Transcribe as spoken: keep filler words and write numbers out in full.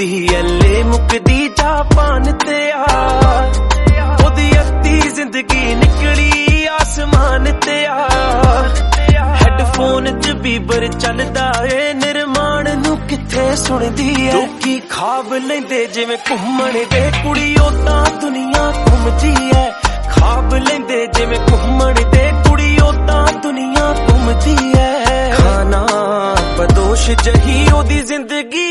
ਉਹਦੀ ਐਲੇ ਮੁਕਦੀ ਜਾਪਾਨ ਤੇ ਆ ਉਹਦੀ ਅੱਧੀ ਜ਼ਿੰਦਗੀ ਨਿਕਲੀ ਆਸਮਾਨ ਤੇ ਆ ਹੈਡਫੋਨ ਚ ਬੀਬਰ ਚੱਲਦਾ ਏ ਨਿਰਮਾਣ ਨੂੰ ਕਿੱਥੇ ਸੁਣਦੀ ਐ ਲੋਕੀ ਖਾਬ ਲੈਂਦੇ ਜਿਵੇਂ ਘੁੰਮਣ ਦੇ ਕੁੜੀ ਉਦਾਂ ਦੁਨੀਆ ਘੁੰਮਦੀ ਐ ਖਾਬ ਲੈਂਦੇ ਜਿਵੇਂ ਘੁੰਮਣ ਦੇ ਕੁੜੀ ਉਦਾਂ ਦੁਨੀਆ ਘੁੰਮਦੀ ਐ ਖਾਨਾ ਬਦੋਸ਼ ਜਹੀ ਉਹਦੀ ਜ਼ਿੰਦਗੀ